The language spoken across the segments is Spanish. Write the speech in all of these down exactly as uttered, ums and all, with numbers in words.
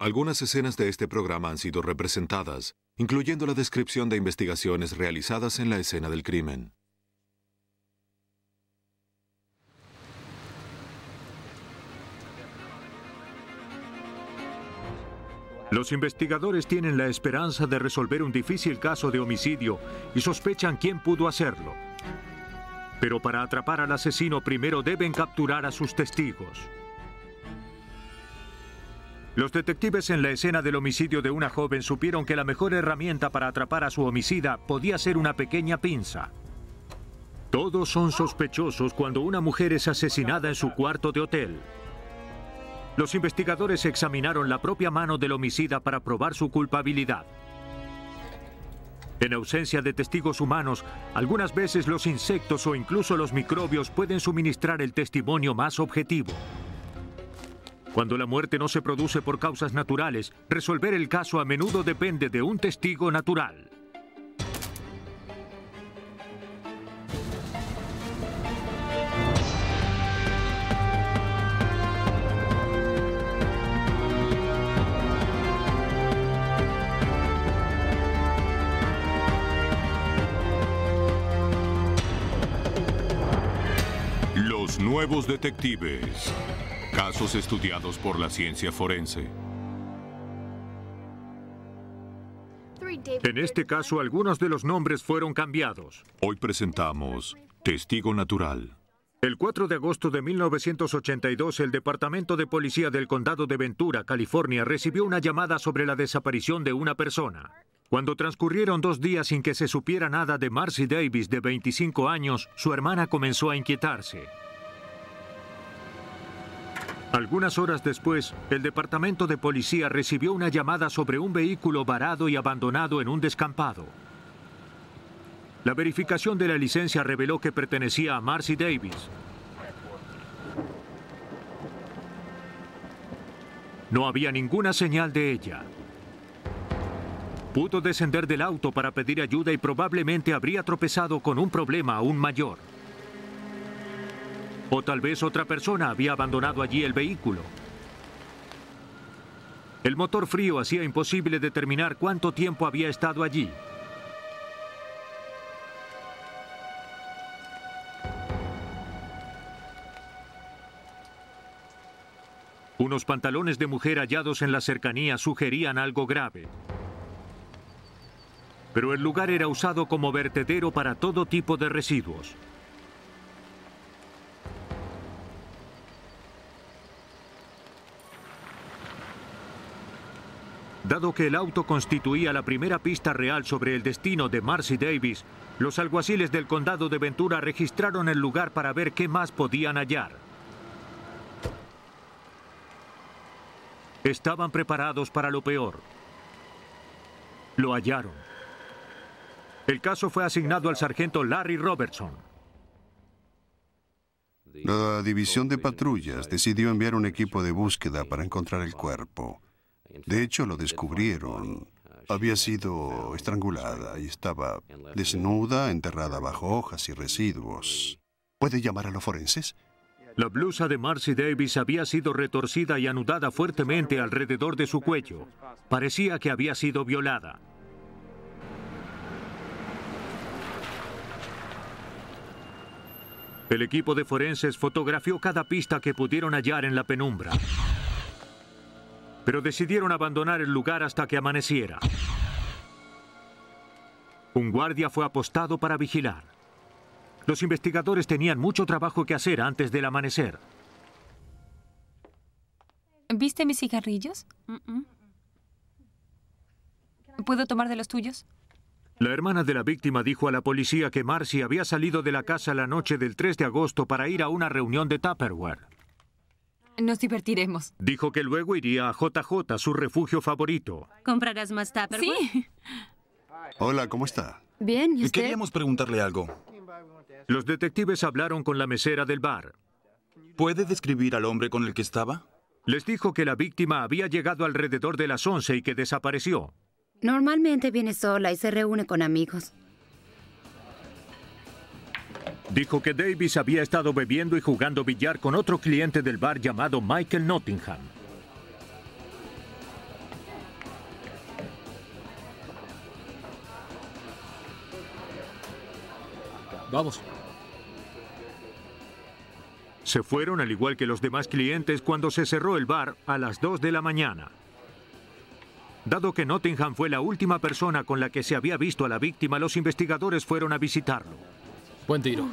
Algunas escenas de este programa han sido representadas, incluyendo la descripción de investigaciones realizadas en la escena del crimen. Los investigadores tienen la esperanza de resolver un difícil caso de homicidio y sospechan quién pudo hacerlo. Pero para atrapar al asesino primero deben capturar a sus testigos. Los detectives en la escena del homicidio de una joven supieron que la mejor herramienta para atrapar a su homicida podía ser una pequeña pinza. Todos son sospechosos cuando una mujer es asesinada en su cuarto de hotel. Los investigadores examinaron la propia mano del homicida para probar su culpabilidad. En ausencia de testigos humanos, algunas veces los insectos o incluso los microbios pueden suministrar el testimonio más objetivo. Cuando la muerte no se produce por causas naturales, resolver el caso a menudo depende de un testigo natural. Los nuevos detectives. Casos estudiados por la ciencia forense. En este caso, algunos de los nombres fueron cambiados. Hoy presentamos Testigo Natural. El cuatro de agosto de mil novecientos ochenta y dos, el Departamento de Policía del Condado de Ventura, California, recibió una llamada sobre la desaparición de una persona. Cuando transcurrieron dos días sin que se supiera nada de Marcy Davis, de veinticinco años, su hermana comenzó a inquietarse. Algunas horas después, el Departamento de Policía recibió una llamada sobre un vehículo varado y abandonado en un descampado. La verificación de la licencia reveló que pertenecía a Marcy Davis. No había ninguna señal de ella. Pudo descender del auto para pedir ayuda y probablemente habría tropezado con un problema aún mayor. O tal vez otra persona había abandonado allí el vehículo. El motor frío hacía imposible determinar cuánto tiempo había estado allí. Unos pantalones de mujer hallados en la cercanía sugerían algo grave. Pero el lugar era usado como vertedero para todo tipo de residuos. Dado que el auto constituía la primera pista real sobre el destino de Marcy Davis, los alguaciles del condado de Ventura registraron el lugar para ver qué más podían hallar. Estaban preparados para lo peor. Lo hallaron. El caso fue asignado al sargento Larry Robertson. La división de patrullas decidió enviar un equipo de búsqueda para encontrar el cuerpo. De hecho, lo descubrieron. Había sido estrangulada y estaba desnuda, enterrada bajo hojas y residuos. ¿Puede llamar a los forenses? La blusa de Marcy Davis había sido retorcida y anudada fuertemente alrededor de su cuello. Parecía que había sido violada. El equipo de forenses fotografió cada pista que pudieron hallar en la penumbra. Pero decidieron abandonar el lugar hasta que amaneciera. Un guardia fue apostado para vigilar. Los investigadores tenían mucho trabajo que hacer antes del amanecer. ¿Viste mis cigarrillos? Mm-mm. ¿Puedo tomar de los tuyos? La hermana de la víctima dijo a la policía que Marcy había salido de la casa la noche del tres de agosto para ir a una reunión de Tupperware. Nos divertiremos. Dijo que luego iría a J J, su refugio favorito. ¿Comprarás más Tupperware? Sí. Hola, ¿cómo está? Bien, ¿y usted? Queríamos preguntarle algo. Los detectives hablaron con la mesera del bar. ¿Puede describir al hombre con el que estaba? Les dijo que la víctima había llegado alrededor de las once y que desapareció. Normalmente viene sola y se reúne con amigos. Dijo que Davis había estado bebiendo y jugando billar con otro cliente del bar llamado Michael Nottingham. Vamos. Se fueron al igual que los demás clientes cuando se cerró el bar a las dos de la mañana. Dado que Nottingham fue la última persona con la que se había visto a la víctima, los investigadores fueron a visitarlo. Buen tiro.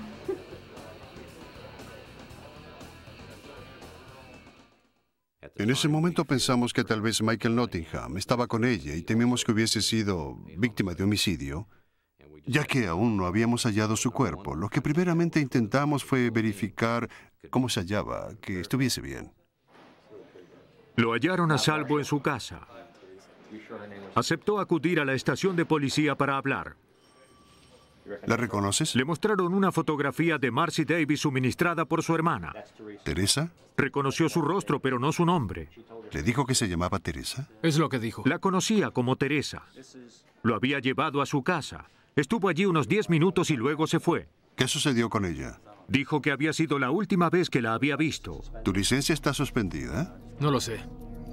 En ese momento pensamos que tal vez Michael Nottingham estaba con ella y temimos que hubiese sido víctima de homicidio, ya que aún no habíamos hallado su cuerpo. Lo que primeramente intentamos fue verificar cómo se hallaba, que estuviese bien. Lo hallaron a salvo en su casa. Aceptó acudir a la estación de policía para hablar. ¿La reconoces? Le mostraron una fotografía de Marcy Davis suministrada por su hermana. ¿Teresa? Reconoció su rostro, pero no su nombre. ¿Le dijo que se llamaba Teresa? Es lo que dijo. La conocía como Teresa. Lo había llevado a su casa. Estuvo allí unos diez minutos y luego se fue. ¿Qué sucedió con ella? Dijo que había sido la última vez que la había visto. ¿Tu licencia está suspendida? No lo sé.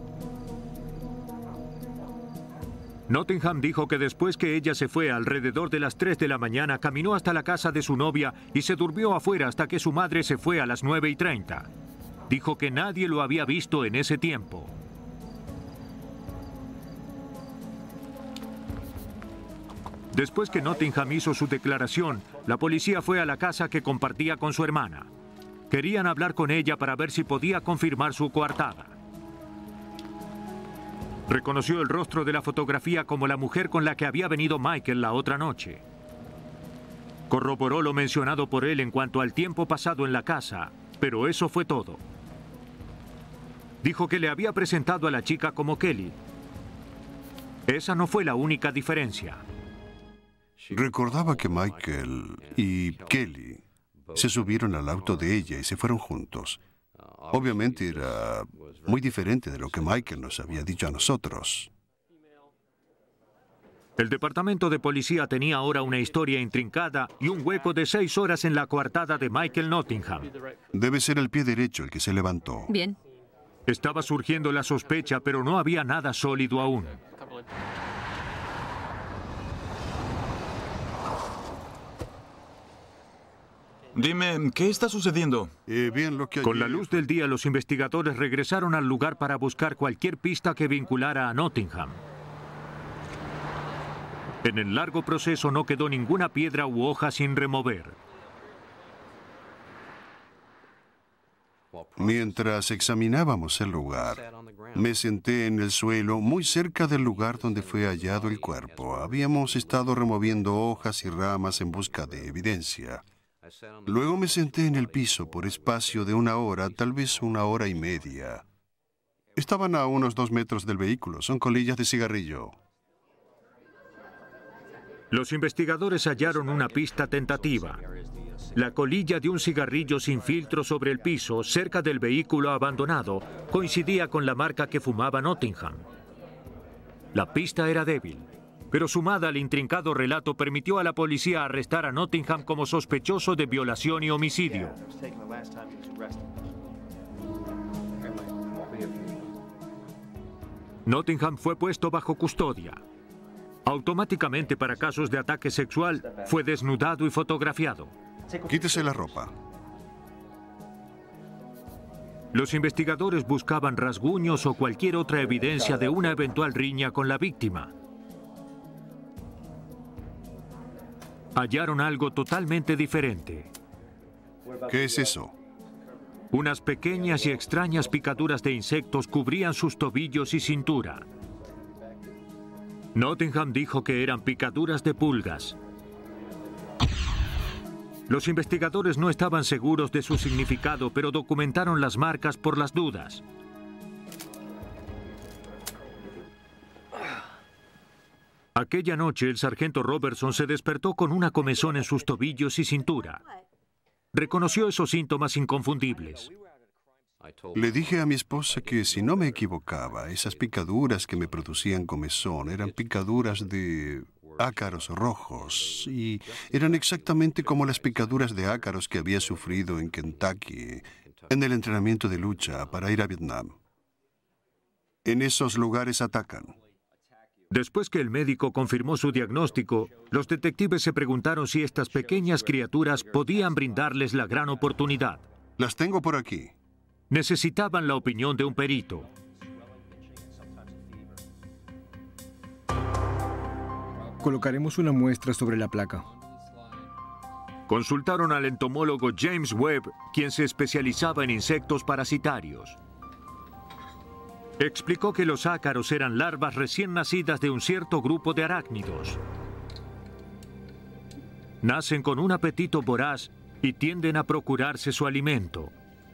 Nottingham dijo que después que ella se fue alrededor de las tres de la mañana, caminó hasta la casa de su novia y se durmió afuera hasta que su madre se fue a las nueve y treinta. Dijo que nadie lo había visto en ese tiempo. Después que Nottingham hizo su declaración, la policía fue a la casa que compartía con su hermana. Querían hablar con ella para ver si podía confirmar su coartada. Reconoció el rostro de la fotografía como la mujer con la que había venido Michael la otra noche. Corroboró lo mencionado por él en cuanto al tiempo pasado en la casa, pero eso fue todo. Dijo que le había presentado a la chica como Kelly. Esa no fue la única diferencia. Recordaba que Michael y Kelly se subieron al auto de ella y se fueron juntos. Obviamente era muy diferente de lo que Michael nos había dicho a nosotros. El departamento de policía tenía ahora una historia intrincada y un hueco de seis horas en la coartada de Michael Nottingham. Debe ser el pie derecho el que se levantó. Bien. Estaba surgiendo la sospecha, pero no había nada sólido aún. Dime, ¿qué está sucediendo? Eh, bien, lo que Con allí- la luz del día, los investigadores regresaron al lugar para buscar cualquier pista que vinculara a Nottingham. En el largo proceso no quedó ninguna piedra u hoja sin remover. Mientras examinábamos el lugar, me senté en el suelo muy cerca del lugar donde fue hallado el cuerpo. Habíamos estado removiendo hojas y ramas en busca de evidencia. Luego me senté en el piso por espacio de una hora, tal vez una hora y media. Estaban a unos dos metros del vehículo. Son colillas de cigarrillo. Los investigadores hallaron una pista tentativa. La colilla de un cigarrillo sin filtro sobre el piso, cerca del vehículo abandonado, coincidía con la marca que fumaba Nottingham. La pista era débil, pero sumada al intrincado relato permitió a la policía arrestar a Nottingham como sospechoso de violación y homicidio. Nottingham fue puesto bajo custodia. Automáticamente, para casos de ataque sexual, fue desnudado y fotografiado. Quítese la ropa. Los investigadores buscaban rasguños o cualquier otra evidencia de una eventual riña con la víctima. Hallaron algo totalmente diferente. ¿Qué es eso? Unas pequeñas y extrañas picaduras de insectos cubrían sus tobillos y cintura. Nottingham dijo que eran picaduras de pulgas. Los investigadores no estaban seguros de su significado, pero documentaron las marcas por las dudas. Aquella noche, el sargento Robertson se despertó con una comezón en sus tobillos y cintura. Reconoció esos síntomas inconfundibles. Le dije a mi esposa que si no me equivocaba, esas picaduras que me producían comezón eran picaduras de ácaros rojos y eran exactamente como las picaduras de ácaros que había sufrido en Kentucky en el entrenamiento de lucha para ir a Vietnam. En esos lugares atacan. Después que el médico confirmó su diagnóstico, los detectives se preguntaron si estas pequeñas criaturas podían brindarles la gran oportunidad. Las tengo por aquí. Necesitaban la opinión de un perito. Colocaremos una muestra sobre la placa. Consultaron al entomólogo James Webb, quien se especializaba en insectos parasitarios. Explicó que los ácaros eran larvas recién nacidas de un cierto grupo de arácnidos. Nacen con un apetito voraz y tienden a procurarse su alimento.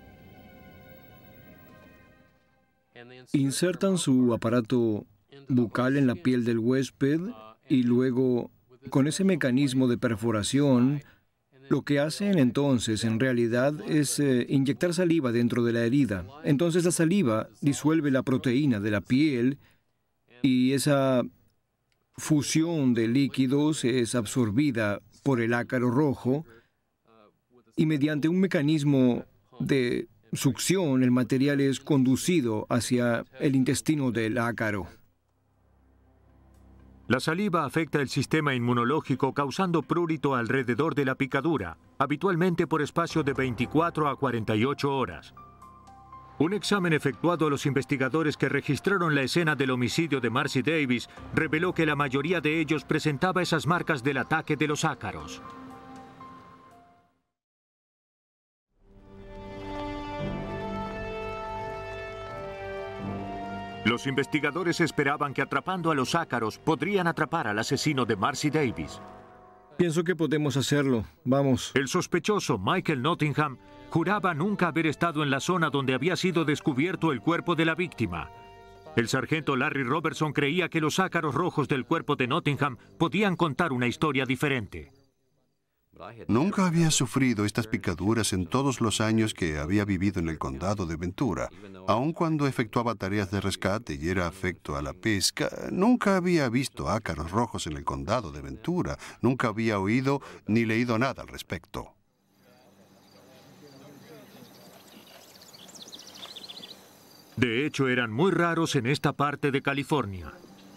Insertan su aparato bucal en la piel del huésped y luego, con ese mecanismo de perforación, lo que hacen entonces en realidad es eh, inyectar saliva dentro de la herida. Entonces la saliva disuelve la proteína de la piel y esa fusión de líquidos es absorbida por el ácaro rojo y mediante un mecanismo de succión el material es conducido hacia el intestino del ácaro. La saliva afecta el sistema inmunológico causando prurito alrededor de la picadura, habitualmente por espacio de veinticuatro a cuarenta y ocho horas. Un examen efectuado a los investigadores que registraron la escena del homicidio de Marcy Davis reveló que la mayoría de ellos presentaba esas marcas del ataque de los ácaros. Los investigadores esperaban que atrapando a los ácaros podrían atrapar al asesino de Marcy Davis. Pienso que podemos hacerlo. Vamos. El sospechoso, Michael Nottingham, juraba nunca haber estado en la zona donde había sido descubierto el cuerpo de la víctima. El sargento Larry Robertson creía que los ácaros rojos del cuerpo de Nottingham podían contar una historia diferente. Nunca había sufrido estas picaduras en todos los años que había vivido en el condado de Ventura. Aun cuando efectuaba tareas de rescate y era afecto a la pesca, nunca había visto ácaros rojos en el condado de Ventura. Nunca había oído ni leído nada al respecto. De hecho, eran muy raros en esta parte de California.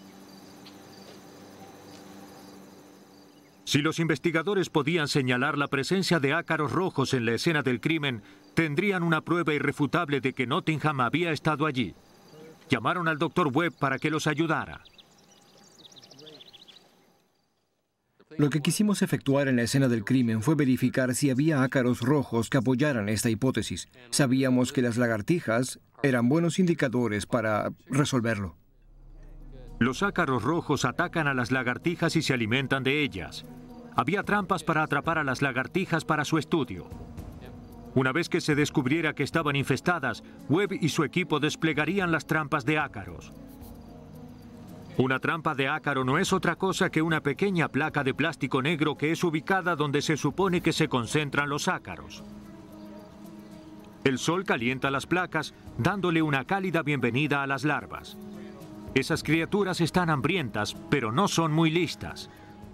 Si los investigadores podían señalar la presencia de ácaros rojos en la escena del crimen, tendrían una prueba irrefutable de que Nottingham había estado allí. Llamaron al doctor Webb para que los ayudara. Lo que quisimos efectuar en la escena del crimen fue verificar si había ácaros rojos que apoyaran esta hipótesis. Sabíamos que las lagartijas eran buenos indicadores para resolverlo. Los ácaros rojos atacan a las lagartijas y se alimentan de ellas. Había trampas para atrapar a las lagartijas para su estudio. Una vez que se descubriera que estaban infestadas, Webb y su equipo desplegarían las trampas de ácaros. Una trampa de ácaro no es otra cosa que una pequeña placa de plástico negro que es ubicada donde se supone que se concentran los ácaros. El sol calienta las placas, dándole una cálida bienvenida a las larvas. Esas criaturas están hambrientas, pero no son muy listas.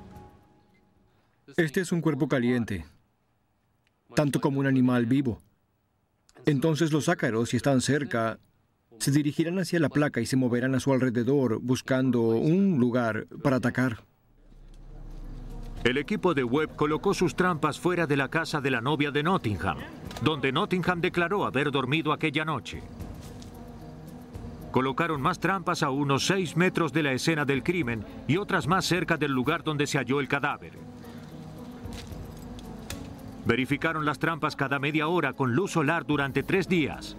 Este es un cuerpo caliente, tanto como un animal vivo. Entonces los ácaros, si están cerca, se dirigirán hacia la placa y se moverán a su alrededor buscando un lugar para atacar. El equipo de Webb colocó sus trampas fuera de la casa de la novia de Nottingham, donde Nottingham declaró haber dormido aquella noche. Colocaron más trampas a unos seis metros de la escena del crimen y otras más cerca del lugar donde se halló el cadáver. Verificaron las trampas cada media hora con luz solar durante tres días.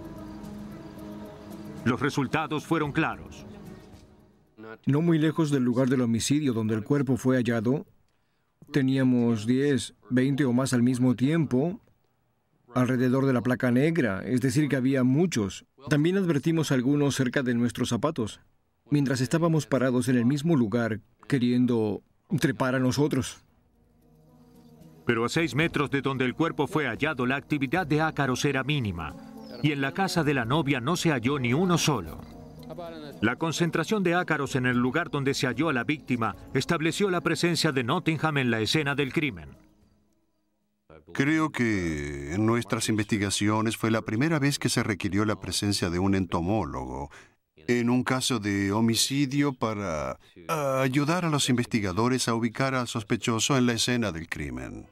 Los resultados fueron claros. No muy lejos del lugar del homicidio donde el cuerpo fue hallado, teníamos diez, veinte o más al mismo tiempo alrededor de la placa negra, es decir, que había muchos. También advertimos algunos cerca de nuestros zapatos, mientras estábamos parados en el mismo lugar, queriendo trepar a nosotros. Pero a seis metros de donde el cuerpo fue hallado, la actividad de ácaros era mínima, y en la casa de la novia no se halló ni uno solo. La concentración de ácaros en el lugar donde se halló a la víctima estableció la presencia de Nottingham en la escena del crimen. Creo que en nuestras investigaciones fue la primera vez que se requirió la presencia de un entomólogo en un caso de homicidio para uh, ayudar a los investigadores a ubicar al sospechoso en la escena del crimen.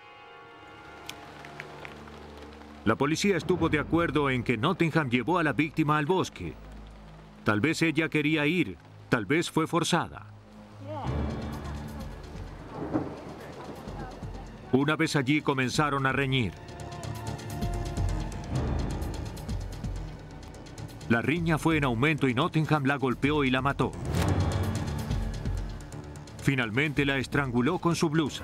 La policía estuvo de acuerdo en que Nottingham llevó a la víctima al bosque. Tal vez ella quería ir, tal vez fue forzada. Una vez allí comenzaron a reñir. La riña fue en aumento y Nottingham la golpeó y la mató. Finalmente la estranguló con su blusa.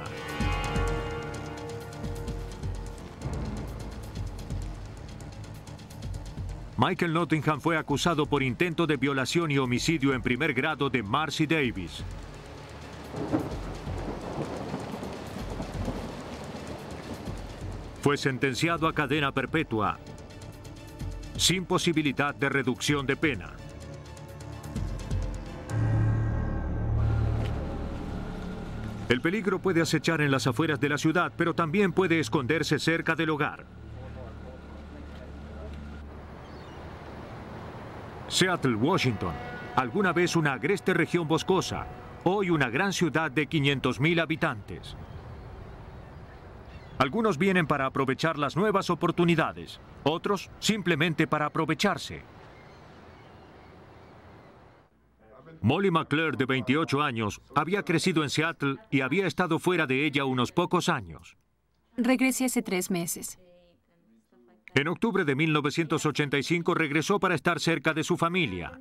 Michael Nottingham fue acusado por intento de violación y homicidio en primer grado de Marcy Davis. Fue sentenciado a cadena perpetua, sin posibilidad de reducción de pena. El peligro puede acechar en las afueras de la ciudad, pero también puede esconderse cerca del hogar. Seattle, Washington, alguna vez una agreste región boscosa, hoy una gran ciudad de quinientos mil habitantes. Algunos vienen para aprovechar las nuevas oportunidades, otros simplemente para aprovecharse. Molly McClure, de veintiocho años, había crecido en Seattle y había estado fuera de ella unos pocos años. Regresé hace tres meses. En octubre de mil novecientos ochenta y cinco regresó para estar cerca de su familia.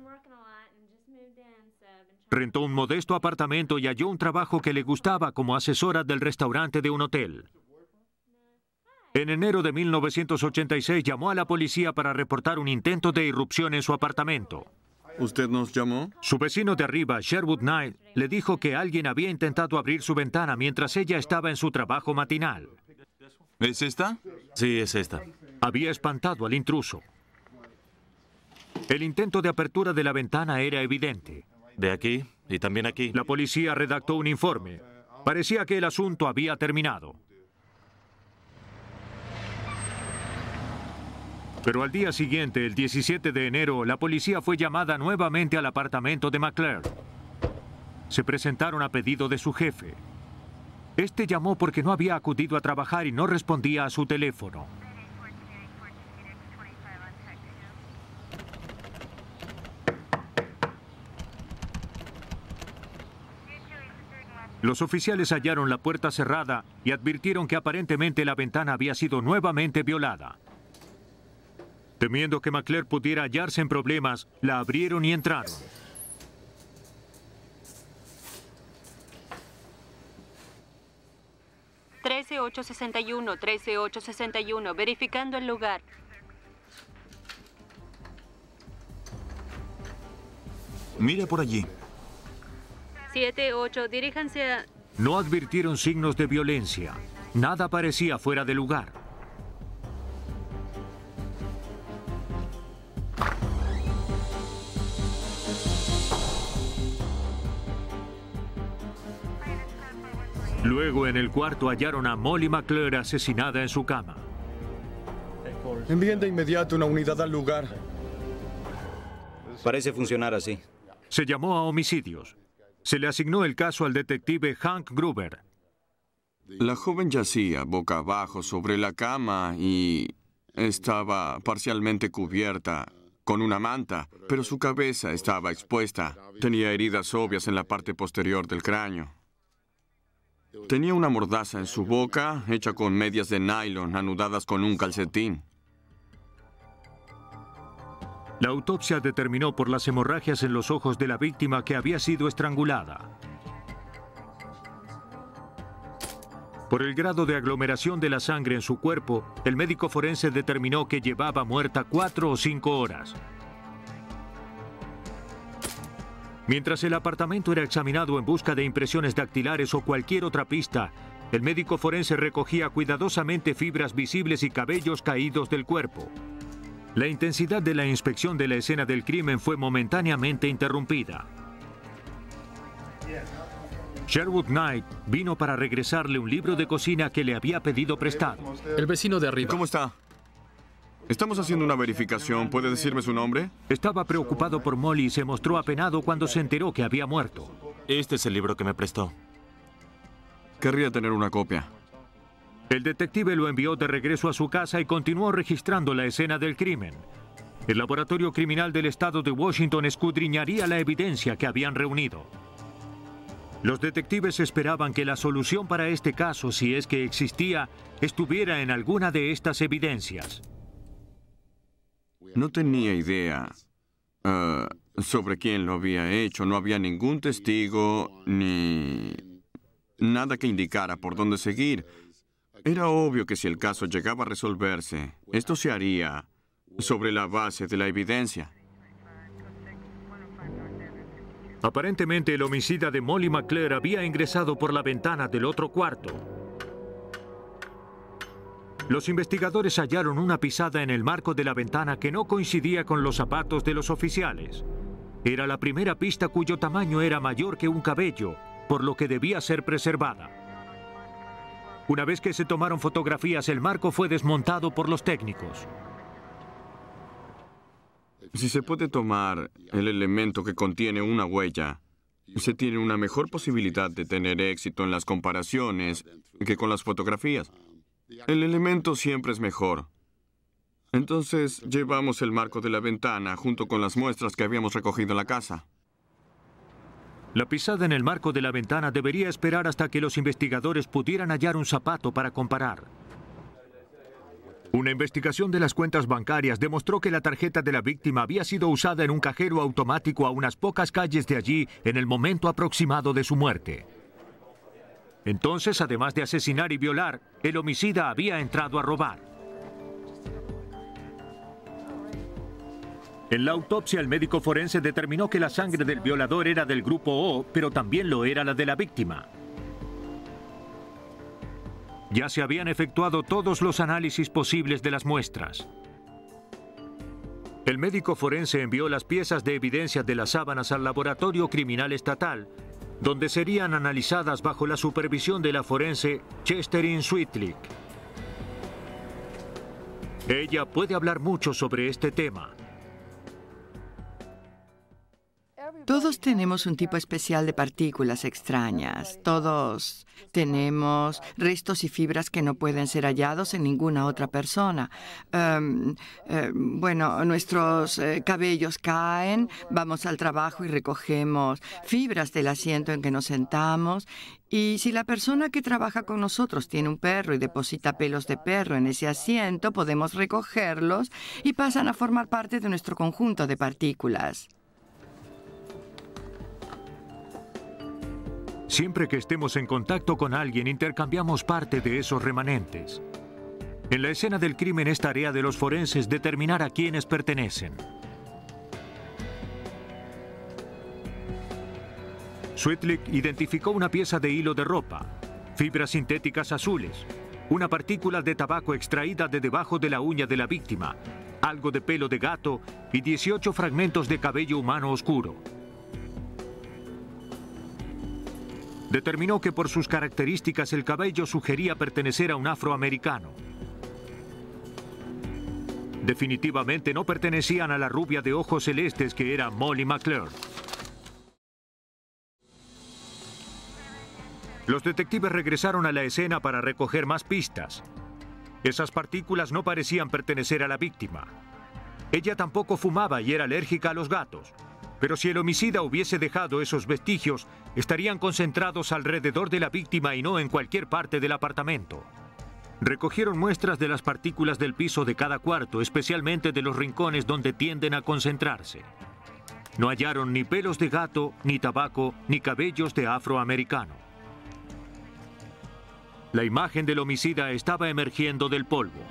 Rentó un modesto apartamento y halló un trabajo que le gustaba como asesora del restaurante de un hotel. En enero de mil novecientos ochenta y seis llamó a la policía para reportar un intento de irrupción en su apartamento. ¿Usted nos llamó? Su vecino de arriba, Sherwood Knight, le dijo que alguien había intentado abrir su ventana mientras ella estaba en su trabajo matinal. ¿Es esta? Sí, es esta. Había espantado al intruso. El intento de apertura de la ventana era evidente. De aquí y también aquí. La policía redactó un informe. Parecía que el asunto había terminado. Pero al día siguiente, el diecisiete de enero, la policía fue llamada nuevamente al apartamento de McClure. Se presentaron a pedido de su jefe. Este llamó porque no había acudido a trabajar y no respondía a su teléfono. Los oficiales hallaron la puerta cerrada y advirtieron que aparentemente la ventana había sido nuevamente violada. Temiendo que McClure pudiera hallarse en problemas, la abrieron y entraron. trece ocho sesenta y uno, trece ocho sesenta y uno, verificando el lugar. Mire por allí. siete ocho, diríjanse a... No advirtieron signos de violencia. Nada parecía fuera de lugar. Luego, en el cuarto, hallaron a Molly McClure asesinada en su cama. Envíen de inmediato una unidad al lugar. Parece funcionar así. Se llamó a homicidios. Se le asignó el caso al detective Hank Gruber. La joven yacía boca abajo sobre la cama y estaba parcialmente cubierta con una manta, pero su cabeza estaba expuesta. Tenía heridas obvias en la parte posterior del cráneo. Tenía una mordaza en su boca, hecha con medias de nylon anudadas con un calcetín. La autopsia determinó por las hemorragias en los ojos de la víctima que había sido estrangulada. Por el grado de aglomeración de la sangre en su cuerpo, el médico forense determinó que llevaba muerta cuatro o cinco horas. Mientras el apartamento era examinado en busca de impresiones dactilares o cualquier otra pista, el médico forense recogía cuidadosamente fibras visibles y cabellos caídos del cuerpo. La intensidad de la inspección de la escena del crimen fue momentáneamente interrumpida. Sherwood Knight vino para regresarle un libro de cocina que le había pedido prestado. El vecino de arriba. ¿Cómo está? Estamos haciendo una verificación. ¿Puede decirme su nombre? Estaba preocupado por Molly y se mostró apenado cuando se enteró que había muerto. Este es el libro que me prestó. Querría tener una copia. El detective lo envió de regreso a su casa y continuó registrando la escena del crimen. El laboratorio criminal del estado de Washington escudriñaría la evidencia que habían reunido. Los detectives esperaban que la solución para este caso, si es que existía, estuviera en alguna de estas evidencias. No tenía idea uh, sobre quién lo había hecho. No había ningún testigo ni nada que indicara por dónde seguir. Era obvio que si el caso llegaba a resolverse, esto se haría sobre la base de la evidencia. Aparentemente, el homicida de Molly McClure había ingresado por la ventana del otro cuarto. Los investigadores hallaron una pisada en el marco de la ventana que no coincidía con los zapatos de los oficiales. Era la primera pista cuyo tamaño era mayor que un cabello, por lo que debía ser preservada. Una vez que se tomaron fotografías, el marco fue desmontado por los técnicos. Si se puede tomar el elemento que contiene una huella, se tiene una mejor posibilidad de tener éxito en las comparaciones que con las fotografías. El elemento siempre es mejor. Entonces, llevamos el marco de la ventana junto con las muestras que habíamos recogido en la casa. La pisada en el marco de la ventana debería esperar hasta que los investigadores pudieran hallar un zapato para comparar. Una investigación de las cuentas bancarias demostró que la tarjeta de la víctima había sido usada en un cajero automático a unas pocas calles de allí en el momento aproximado de su muerte. Entonces, además de asesinar y violar, el homicida había entrado a robar. En la autopsia, el médico forense determinó que la sangre del violador era del grupo O, pero también lo era la de la víctima. Ya se habían efectuado todos los análisis posibles de las muestras. El médico forense envió las piezas de evidencia de las sábanas al laboratorio criminal estatal, donde serían analizadas bajo la supervisión de la forense Chesterine Sweetlick. Ella puede hablar mucho sobre este tema. Todos tenemos un tipo especial de partículas extrañas. Todos tenemos restos y fibras que no pueden ser hallados en ninguna otra persona. Um, uh, bueno, nuestros uh, cabellos caen, vamos al trabajo y recogemos fibras del asiento en que nos sentamos. Y si la persona que trabaja con nosotros tiene un perro y deposita pelos de perro en ese asiento, podemos recogerlos y pasan a formar parte de nuestro conjunto de partículas. Siempre que estemos en contacto con alguien, intercambiamos parte de esos remanentes. En la escena del crimen es tarea de los forenses determinar a quiénes pertenecen. Sweetlick identificó una pieza de hilo de ropa, fibras sintéticas azules, una partícula de tabaco extraída de debajo de la uña de la víctima, algo de pelo de gato y dieciocho fragmentos de cabello humano oscuro. Determinó que por sus características el cabello sugería pertenecer a un afroamericano. Definitivamente no pertenecían a la rubia de ojos celestes que era Molly McClure. Los detectives regresaron a la escena para recoger más pistas. Esas partículas no parecían pertenecer a la víctima. Ella tampoco fumaba y era alérgica a los gatos. Pero si el homicida hubiese dejado esos vestigios, estarían concentrados alrededor de la víctima y no en cualquier parte del apartamento. Recogieron muestras de las partículas del piso de cada cuarto, especialmente de los rincones donde tienden a concentrarse. No hallaron ni pelos de gato, ni tabaco, ni cabellos de afroamericano. La imagen del homicida estaba emergiendo del polvo.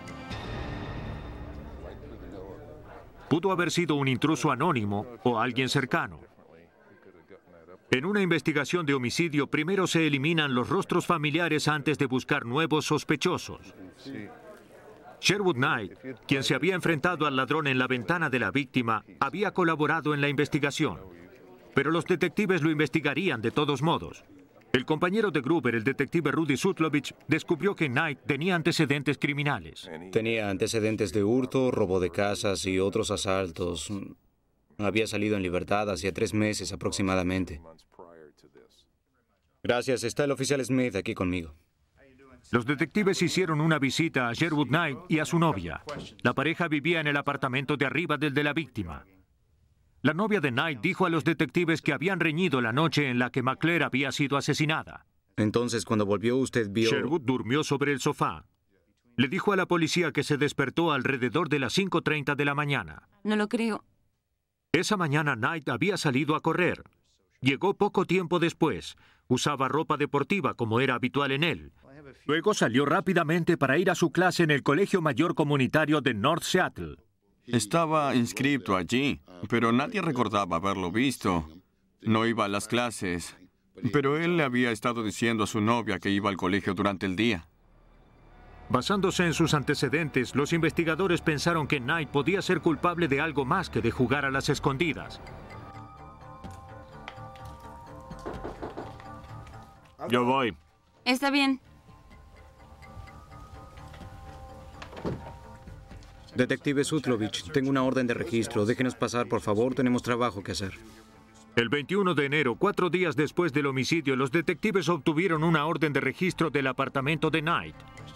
Pudo haber sido un intruso anónimo o alguien cercano. En una investigación de homicidio, primero se eliminan los rostros familiares antes de buscar nuevos sospechosos. Sherwood Knight, quien se había enfrentado al ladrón en la ventana de la víctima, había colaborado en la investigación. Pero los detectives lo investigarían de todos modos. El compañero de Gruber, el detective Rudy Sutlovich, descubrió que Knight tenía antecedentes criminales. Tenía antecedentes de hurto, robo de casas y otros asaltos. Había salido en libertad hacía tres meses aproximadamente. Gracias. Está el oficial Smith aquí conmigo. Los detectives hicieron una visita a Sherwood Knight y a su novia. La pareja vivía en el apartamento de arriba del de la víctima. La novia de Knight dijo a los detectives que habían reñido la noche en la que McClare había sido asesinada. Entonces, cuando volvió, usted vio... Sherwood durmió sobre el sofá. Le dijo a la policía que se despertó alrededor de las cinco treinta de la mañana. No lo creo. Esa mañana Knight había salido a correr. Llegó poco tiempo después. Usaba ropa deportiva como era habitual en él. Luego salió rápidamente para ir a su clase en el Colegio Mayor Comunitario de North Seattle. Estaba inscrito allí, pero nadie recordaba haberlo visto. No iba a las clases, pero él le había estado diciendo a su novia que iba al colegio durante el día. Basándose en sus antecedentes, los investigadores pensaron que Knight podía ser culpable de algo más que de jugar a las escondidas. Yo voy. Está bien. Detective Sutlovich, tengo una orden de registro. Déjenos pasar, por favor. Tenemos trabajo que hacer. El veintiuno de enero, cuatro días después del homicidio, los detectives obtuvieron una orden de registro del apartamento de Knight.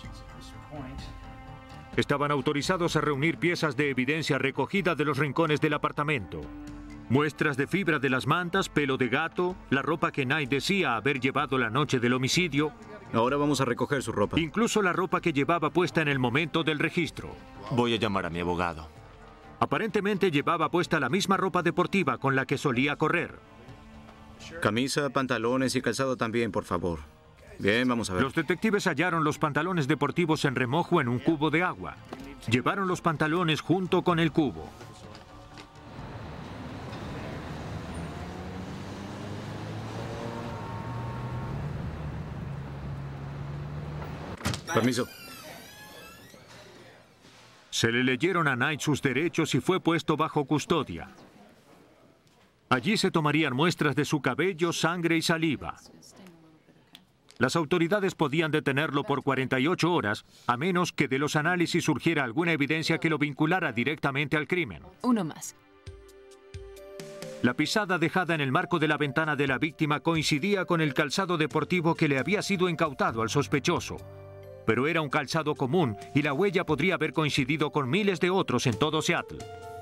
Estaban autorizados a reunir piezas de evidencia recogida de los rincones del apartamento. Muestras de fibra de las mantas, pelo de gato, la ropa que Knight decía haber llevado la noche del homicidio. Ahora vamos a recoger su ropa. Incluso la ropa que llevaba puesta en el momento del registro. Voy a llamar a mi abogado. Aparentemente llevaba puesta la misma ropa deportiva con la que solía correr. Camisa, pantalones y calzado también, por favor. Bien, vamos a ver. Los detectives hallaron los pantalones deportivos en remojo en un cubo de agua. Llevaron los pantalones junto con el cubo. Permiso. Se le leyeron a Knight sus derechos y fue puesto bajo custodia. Allí se tomarían muestras de su cabello, sangre y saliva. Las autoridades podían detenerlo por cuarenta y ocho horas, a menos que de los análisis surgiera alguna evidencia que lo vinculara directamente al crimen. Uno más. La pisada dejada en el marco de la ventana de la víctima coincidía con el calzado deportivo que le había sido incautado al sospechoso. Pero era un calzado común y la huella podría haber coincidido con miles de otros en todo Seattle.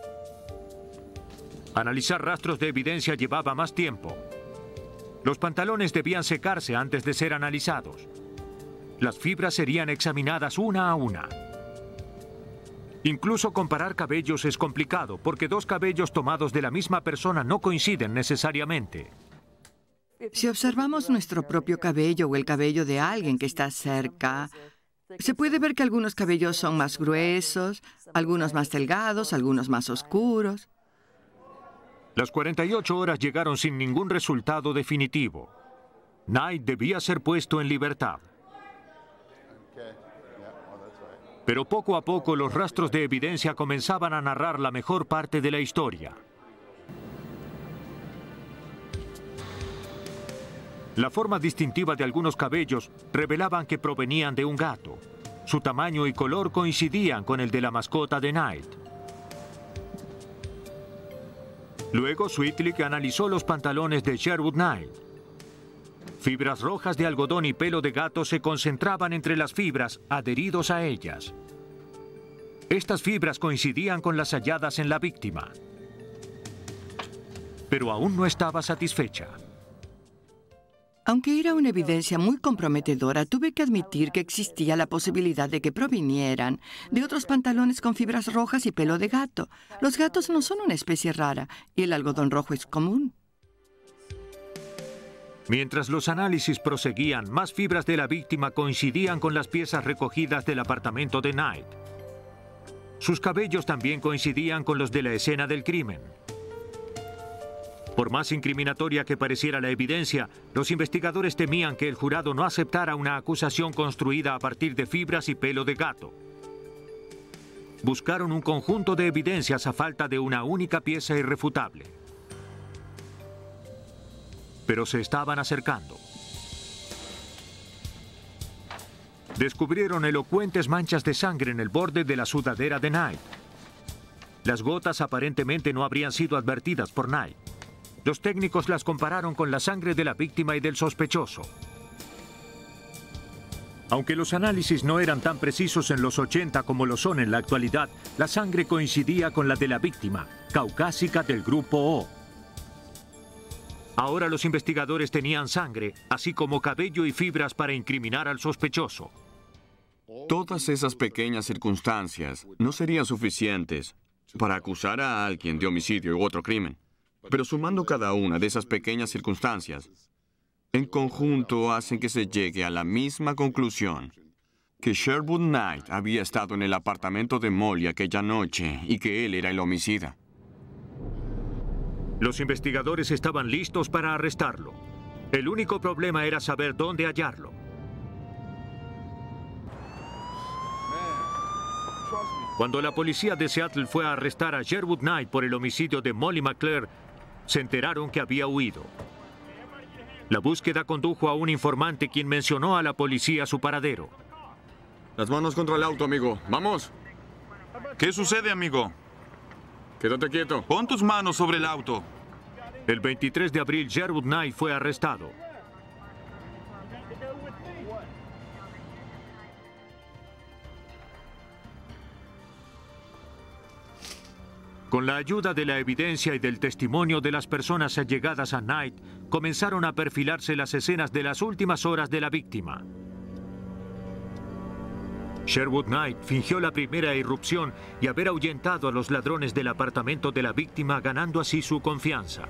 Analizar rastros de evidencia llevaba más tiempo. Los pantalones debían secarse antes de ser analizados. Las fibras serían examinadas una a una. Incluso comparar cabellos es complicado, porque dos cabellos tomados de la misma persona no coinciden necesariamente. Si observamos nuestro propio cabello o el cabello de alguien que está cerca, se puede ver que algunos cabellos son más gruesos, algunos más delgados, algunos más oscuros. Las cuarenta y ocho horas llegaron sin ningún resultado definitivo. Knight debía ser puesto en libertad. Pero poco a poco los rastros de evidencia comenzaban a narrar la mejor parte de la historia. La forma distintiva de algunos cabellos revelaban que provenían de un gato. Su tamaño y color coincidían con el de la mascota de Knight. Luego, Sweetlick analizó los pantalones de Sherwood Knight. Fibras rojas de algodón y pelo de gato se concentraban entre las fibras adheridos a ellas. Estas fibras coincidían con las halladas en la víctima. Pero aún no estaba satisfecha. Aunque era una evidencia muy comprometedora, tuve que admitir que existía la posibilidad de que provinieran de otros pantalones con fibras rojas y pelo de gato. Los gatos no son una especie rara y el algodón rojo es común. Mientras los análisis proseguían, más fibras de la víctima coincidían con las piezas recogidas del apartamento de Knight. Sus cabellos también coincidían con los de la escena del crimen. Por más incriminatoria que pareciera la evidencia, los investigadores temían que el jurado no aceptara una acusación construida a partir de fibras y pelo de gato. Buscaron un conjunto de evidencias a falta de una única pieza irrefutable. Pero se estaban acercando. descubrieron elocuentes manchas de sangre en el borde de la sudadera de Knight. Las gotas aparentemente no habrían sido advertidas por Knight. Los técnicos las compararon con la sangre de la víctima y del sospechoso. Aunque los análisis no eran tan precisos en los ochenta como lo son en la actualidad, la sangre coincidía con la de la víctima, caucásica del grupo O. Ahora los investigadores tenían sangre, así como cabello y fibras para incriminar al sospechoso. Todas esas pequeñas circunstancias no serían suficientes para acusar a alguien de homicidio u otro crimen. Pero sumando cada una de esas pequeñas circunstancias, en conjunto hacen que se llegue a la misma conclusión, que Sherwood Knight había estado en el apartamento de Molly aquella noche y que él era el homicida. Los investigadores estaban listos para arrestarlo. El único problema era saber dónde hallarlo. Cuando la policía de Seattle fue a arrestar a Sherwood Knight por el homicidio de Molly McClure, se enteraron que había huido. La búsqueda condujo a un informante quien mencionó a la policía su paradero. Las manos contra el auto, amigo. ¡Vamos! ¿Qué sucede, amigo? Quédate quieto. Pon tus manos sobre el auto. El veintitrés de abril, Sherwood Knight fue arrestado. Con la ayuda de la evidencia y del testimonio de las personas allegadas a Knight, comenzaron a perfilarse las escenas de las últimas horas de la víctima. Sherwood Knight fingió la primera irrupción y haber ahuyentado a los ladrones del apartamento de la víctima, ganando así su confianza.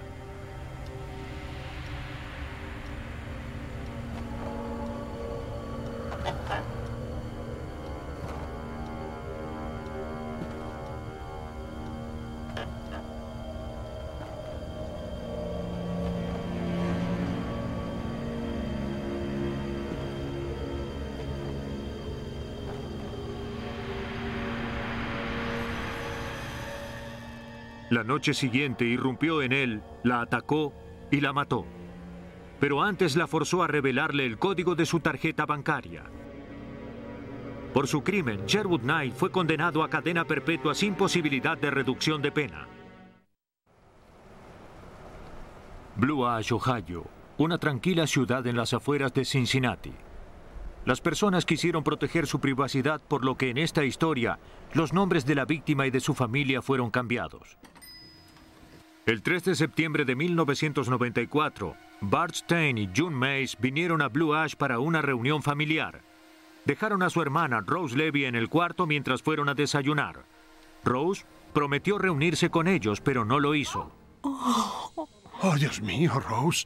La noche siguiente irrumpió en él, la atacó y la mató. Pero antes la forzó a revelarle el código de su tarjeta bancaria. Por su crimen, Sherwood Knight fue condenado a cadena perpetua sin posibilidad de reducción de pena. Blue Ash, Ohio, una tranquila ciudad en las afueras de Cincinnati. Las personas quisieron proteger su privacidad, por lo que en esta historia los nombres de la víctima y de su familia fueron cambiados. El tres de septiembre de mil novecientos noventa y cuatro, Bart Stein y June Mays vinieron a Blue Ash para una reunión familiar. Dejaron a su hermana Rose Levy en el cuarto mientras fueron a desayunar. Rose prometió reunirse con ellos, pero no lo hizo. Oh, oh Dios mío, Rose.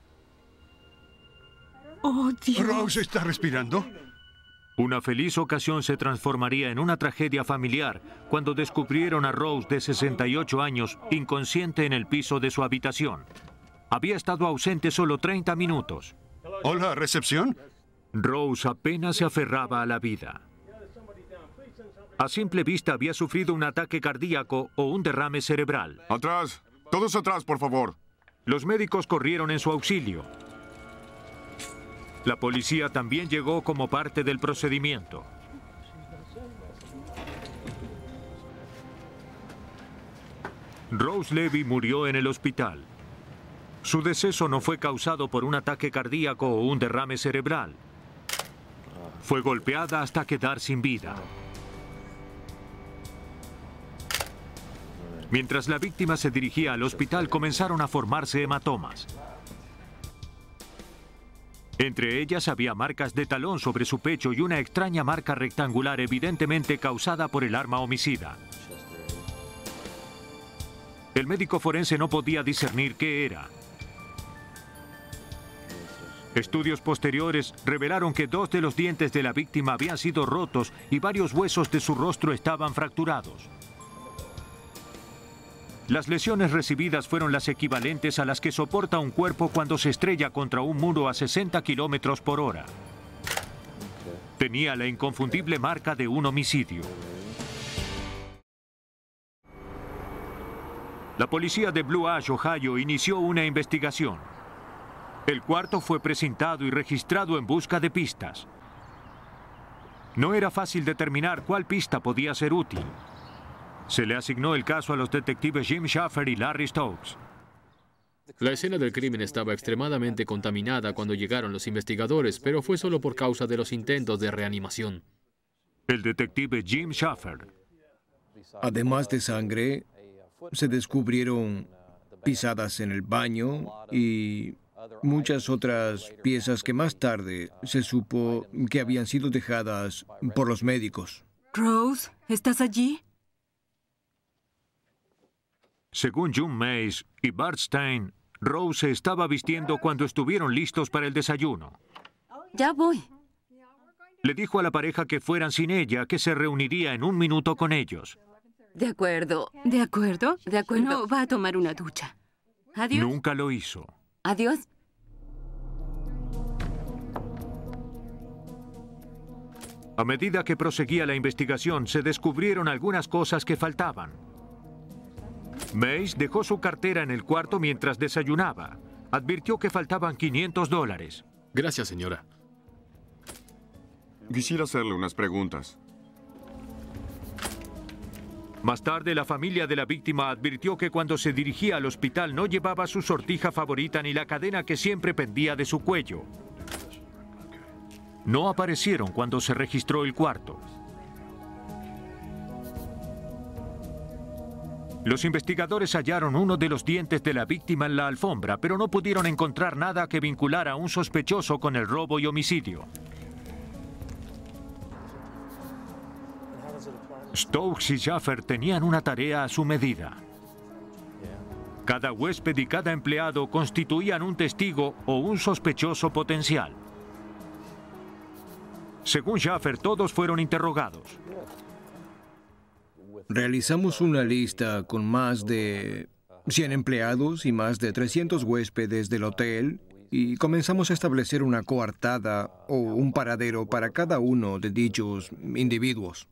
Oh, Dios. ¿Rose está respirando? Una feliz ocasión se transformaría en una tragedia familiar cuando descubrieron a Rose, de sesenta y ocho años, inconsciente en el piso de su habitación. Había estado ausente solo treinta minutos. Hola, ¿recepción? Rose apenas se aferraba a la vida. A simple vista había sufrido un ataque cardíaco o un derrame cerebral. Atrás, todos atrás, por favor. Los médicos corrieron en su auxilio. La policía también llegó como parte del procedimiento. Rose Levy murió en el hospital. Su deceso no fue causado por un ataque cardíaco o un derrame cerebral. Fue golpeada hasta quedar sin vida. Mientras la víctima se dirigía al hospital, comenzaron a formarse hematomas. Entre ellas había marcas de talón sobre su pecho y una extraña marca rectangular, evidentemente causada por el arma homicida. El médico forense no podía discernir qué era. Estudios posteriores revelaron que dos de los dientes de la víctima habían sido rotos y varios huesos de su rostro estaban fracturados. Las lesiones recibidas fueron las equivalentes a las que soporta un cuerpo cuando se estrella contra un muro a sesenta kilómetros por hora. Tenía la inconfundible marca de un homicidio. La policía de Blue Ash, Ohio, inició una investigación. El cuarto fue precintado y registrado en busca de pistas. No era fácil determinar cuál pista podía ser útil. Se le asignó el caso a los detectives Jim Shaffer y Larry Stokes. La escena del crimen estaba extremadamente contaminada cuando llegaron los investigadores, pero fue solo por causa de los intentos de reanimación. El detective Jim Shaffer. Además de sangre, se descubrieron pisadas en el baño y muchas otras piezas que más tarde se supo que habían sido dejadas por los médicos. Rose, ¿estás allí? Según June Mays y Bart Stein, Rose se estaba vistiendo cuando estuvieron listos para el desayuno. Ya voy. Le dijo a la pareja que fueran sin ella, que se reuniría en un minuto con ellos. De acuerdo. ¿De acuerdo? De acuerdo. No, va a tomar una ducha. Adiós. Nunca lo hizo. Adiós. A medida que proseguía la investigación, se descubrieron algunas cosas que faltaban. Mays dejó su cartera en el cuarto mientras desayunaba. Advirtió que faltaban quinientos dólares. Gracias, señora. Quisiera hacerle unas preguntas. Más tarde, la familia de la víctima advirtió que cuando se dirigía al hospital no llevaba su sortija favorita ni la cadena que siempre pendía de su cuello. No aparecieron cuando se registró el cuarto. Los investigadores hallaron uno de los dientes de la víctima en la alfombra, pero no pudieron encontrar nada que vinculara a un sospechoso con el robo y homicidio. Stokes y Shaffer tenían una tarea a su medida. Cada huésped y cada empleado constituían un testigo o un sospechoso potencial. Según Shaffer, todos fueron interrogados. Realizamos una lista con más de cien empleados y más de trescientos huéspedes del hotel y comenzamos a establecer una coartada o un paradero para cada uno de dichos individuos.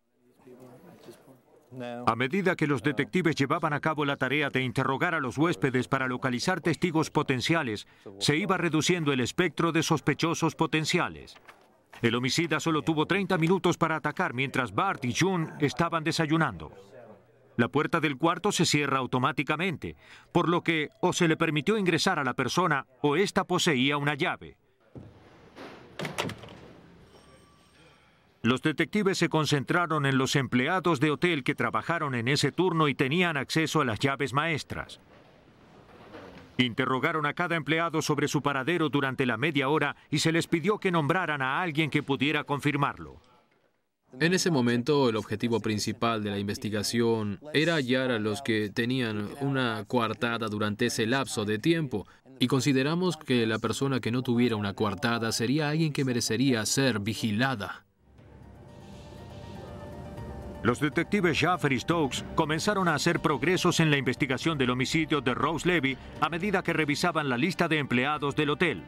A medida que los detectives llevaban a cabo la tarea de interrogar a los huéspedes para localizar testigos potenciales, se iba reduciendo el espectro de sospechosos potenciales. El homicida solo tuvo treinta minutos para atacar mientras Bart y June estaban desayunando. La puerta del cuarto se cierra automáticamente, por lo que o se le permitió ingresar a la persona o ésta poseía una llave. Los detectives se concentraron en los empleados de hotel que trabajaron en ese turno y tenían acceso a las llaves maestras. Interrogaron a cada empleado sobre su paradero durante la media hora y se les pidió que nombraran a alguien que pudiera confirmarlo. En ese momento, el objetivo principal de la investigación era hallar a los que tenían una coartada durante ese lapso de tiempo, y consideramos que la persona que no tuviera una coartada sería alguien que merecería ser vigilada. Los detectives Shaffer y Stokes comenzaron a hacer progresos en la investigación del homicidio de Rose Levy a medida que revisaban la lista de empleados del hotel.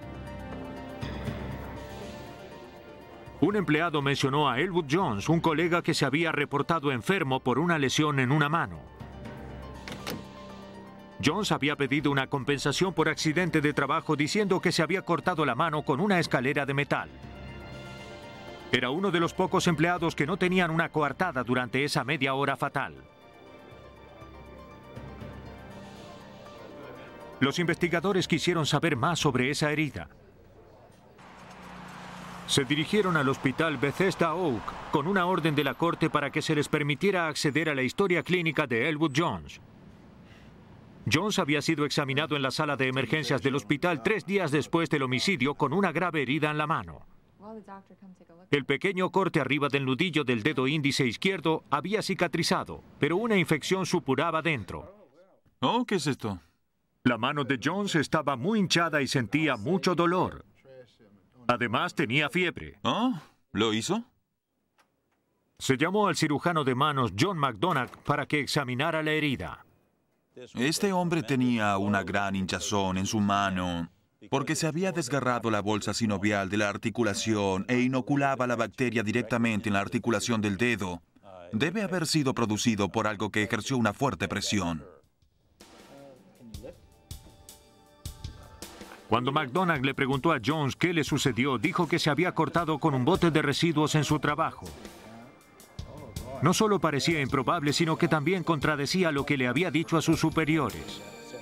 Un empleado mencionó a Elwood Jones, un colega que se había reportado enfermo por una lesión en una mano. Jones había pedido una compensación por accidente de trabajo diciendo que se había cortado la mano con una escalera de metal. Era uno de los pocos empleados que no tenían una coartada durante esa media hora fatal. Los investigadores quisieron saber más sobre esa herida. Se dirigieron al hospital Bethesda Oak con una orden de la corte para que se les permitiera acceder a la historia clínica de Elwood Jones. Jones había sido examinado en la sala de emergencias del hospital tres días después del homicidio con una grave herida en la mano. El pequeño corte arriba del nudillo del dedo índice izquierdo había cicatrizado, pero una infección supuraba dentro. ¿Oh, qué es esto? La mano de Jones estaba muy hinchada y sentía mucho dolor. Además, tenía fiebre. ¿Oh? ¿Lo hizo? Se llamó al cirujano de manos John McDonagh para que examinara la herida. Este hombre tenía una gran hinchazón en su mano porque se había desgarrado la bolsa sinovial de la articulación e inoculaba la bacteria directamente en la articulación del dedo. Debe haber sido producido por algo que ejerció una fuerte presión. Cuando McDonagh le preguntó a Jones qué le sucedió, dijo que se había cortado con un bote de residuos en su trabajo. No solo parecía improbable, sino que también contradecía lo que le había dicho a sus superiores.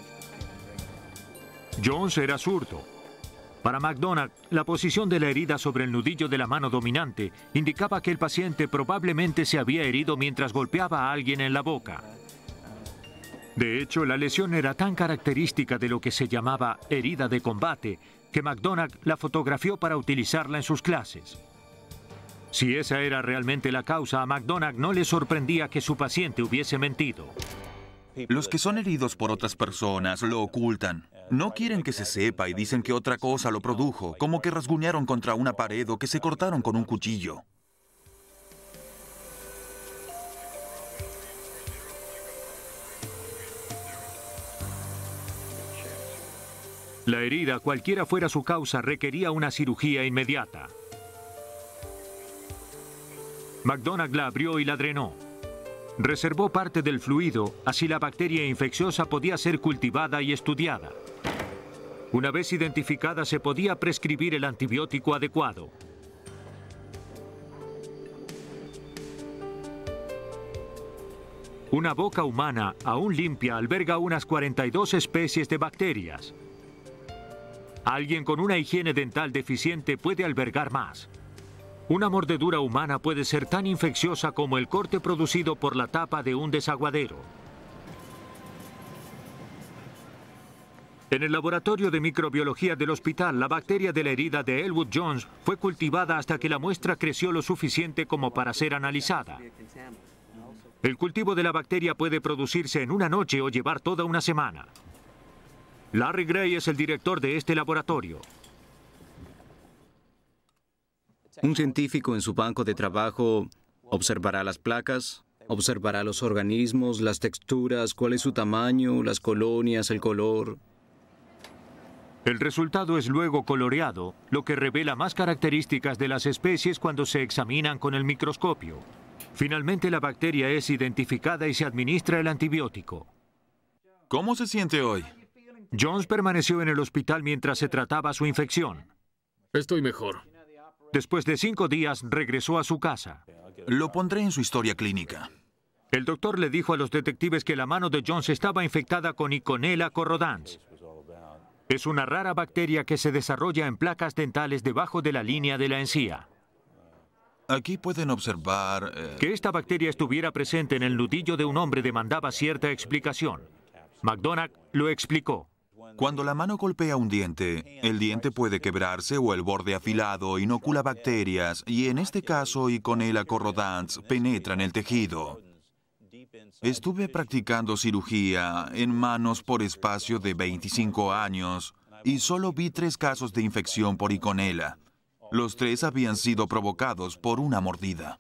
Jones era zurdo. Para McDonagh, la posición de la herida sobre el nudillo de la mano dominante indicaba que el paciente probablemente se había herido mientras golpeaba a alguien en la boca. De hecho, la lesión era tan característica de lo que se llamaba herida de combate que McDonagh la fotografió para utilizarla en sus clases. Si esa era realmente la causa, a McDonagh no le sorprendía que su paciente hubiese mentido. Los que son heridos por otras personas lo ocultan. No quieren que se sepa y dicen que otra cosa lo produjo, como que rasguñaron contra una pared o que se cortaron con un cuchillo. La herida, cualquiera fuera su causa, requería una cirugía inmediata. McDonagh la abrió y la drenó. Reservó parte del fluido, así la bacteria infecciosa podía ser cultivada y estudiada. Una vez identificada, se podía prescribir el antibiótico adecuado. Una boca humana, aún limpia, alberga unas cuarenta y dos especies de bacterias. Alguien con una higiene dental deficiente puede albergar más. Una mordedura humana puede ser tan infecciosa como el corte producido por la tapa de un desaguadero. En el laboratorio de microbiología del hospital, la bacteria de la herida de Elwood Jones fue cultivada hasta que la muestra creció lo suficiente como para ser analizada. El cultivo de la bacteria puede producirse en una noche o llevar toda una semana. Larry Gray es el director de este laboratorio. Un científico en su banco de trabajo observará las placas, observará los organismos, las texturas, cuál es su tamaño, las colonias, el color. El resultado es luego coloreado, lo que revela más características de las especies cuando se examinan con el microscopio. Finalmente, la bacteria es identificada y se administra el antibiótico. ¿Cómo se siente hoy? Jones permaneció en el hospital mientras se trataba su infección. Estoy mejor. Después de cinco días, regresó a su casa. Lo pondré en su historia clínica. El doctor le dijo a los detectives que la mano de Jones estaba infectada con Iconella corrodans. Es una rara bacteria que se desarrolla en placas dentales debajo de la línea de la encía. Aquí pueden observar... Eh... Que esta bacteria estuviera presente en el nudillo de un hombre demandaba cierta explicación. McDonagh lo explicó. Cuando la mano golpea un diente, el diente puede quebrarse o el borde afilado inocula bacterias y en este caso Iconella corrodans penetra en el tejido. Estuve practicando cirugía en manos por espacio de veinticinco años y solo vi tres casos de infección por Iconella. Los tres habían sido provocados por una mordida.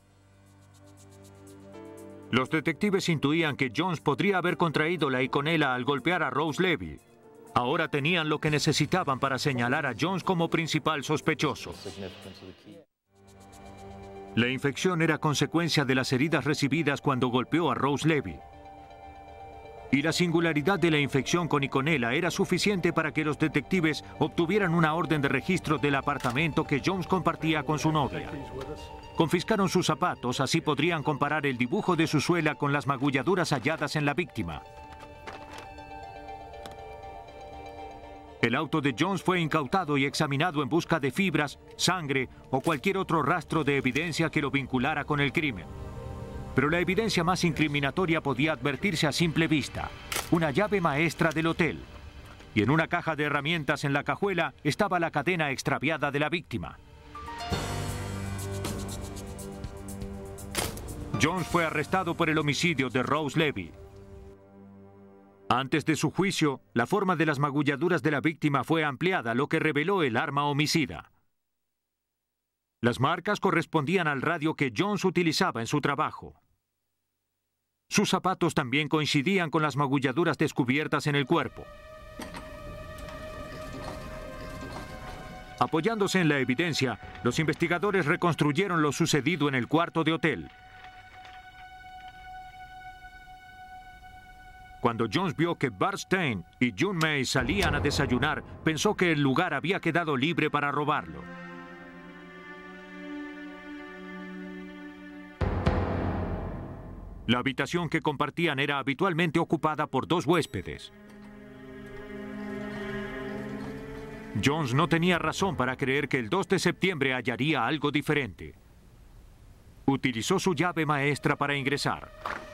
Los detectives intuían que Jones podría haber contraído la Iconella al golpear a Rose Levy. Ahora tenían lo que necesitaban para señalar a Jones como principal sospechoso. La infección era consecuencia de las heridas recibidas cuando golpeó a Rose Levy. Y la singularidad de la infección con Iconella era suficiente para que los detectives obtuvieran una orden de registro del apartamento que Jones compartía con su novia. Confiscaron sus zapatos, así podrían comparar el dibujo de su suela con las magulladuras halladas en la víctima. El auto de Jones fue incautado y examinado en busca de fibras, sangre o cualquier otro rastro de evidencia que lo vinculara con el crimen. Pero la evidencia más incriminatoria podía advertirse a simple vista: una llave maestra del hotel. Y en una caja de herramientas en la cajuela estaba la cadena extraviada de la víctima. Jones fue arrestado por el homicidio de Rose Levy. Antes de su juicio, la forma de las magulladuras de la víctima fue ampliada, lo que reveló el arma homicida. Las marcas correspondían al radio que Jones utilizaba en su trabajo. Sus zapatos también coincidían con las magulladuras descubiertas en el cuerpo. Apoyándose en la evidencia, los investigadores reconstruyeron lo sucedido en el cuarto de hotel. Cuando Jones vio que Bart Stein y June May salían a desayunar, pensó que el lugar había quedado libre para robarlo. La habitación que compartían era habitualmente ocupada por dos huéspedes. Jones no tenía razón para creer que el dos de septiembre hallaría algo diferente. Utilizó su llave maestra para ingresar.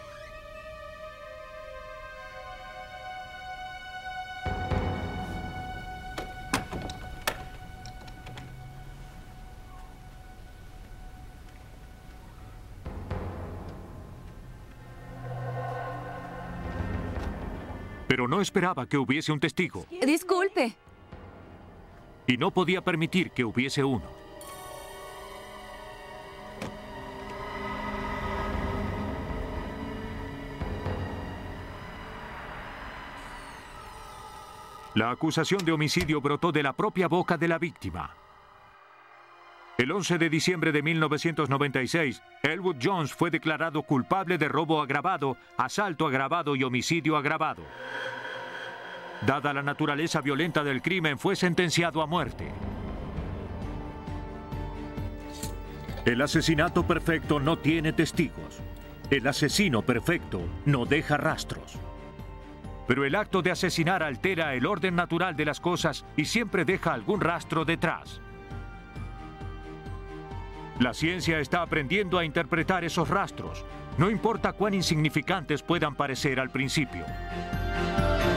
Pero no esperaba que hubiese un testigo. Disculpe. Y no podía permitir que hubiese uno. La acusación de homicidio brotó de la propia boca de la víctima. El once de diciembre de mil novecientos noventa y seis, Elwood Jones fue declarado culpable de robo agravado, asalto agravado y homicidio agravado. Dada la naturaleza violenta del crimen, fue sentenciado a muerte. El asesinato perfecto no tiene testigos. El asesino perfecto no deja rastros. Pero el acto de asesinar altera el orden natural de las cosas y siempre deja algún rastro detrás. La ciencia está aprendiendo a interpretar esos rastros, no importa cuán insignificantes puedan parecer al principio.